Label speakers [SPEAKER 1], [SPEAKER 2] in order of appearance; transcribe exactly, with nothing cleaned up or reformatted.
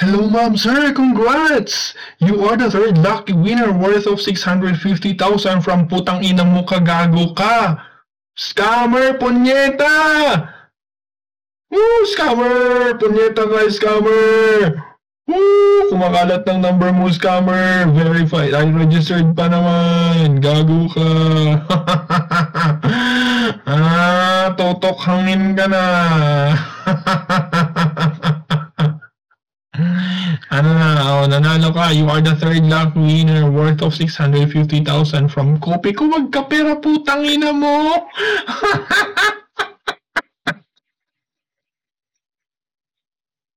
[SPEAKER 1] Hello, ma'am, sir. Congrats! You are the third lucky winner worth of six hundred fifty thousand from putang ina mo kagago ka. Scammer, punyeta! Woo! Scammer! Punyeta ka, scammer! Woo! Kumakalat ng number mo, scammer! Verified. I registered pa naman. Gago ka. ah, totok hangin ka na. Ano na, oh, nanalo ka. You are the third luck winner worth of six hundred fifty thousand from Kopi. Kung magkapera putang ina mo.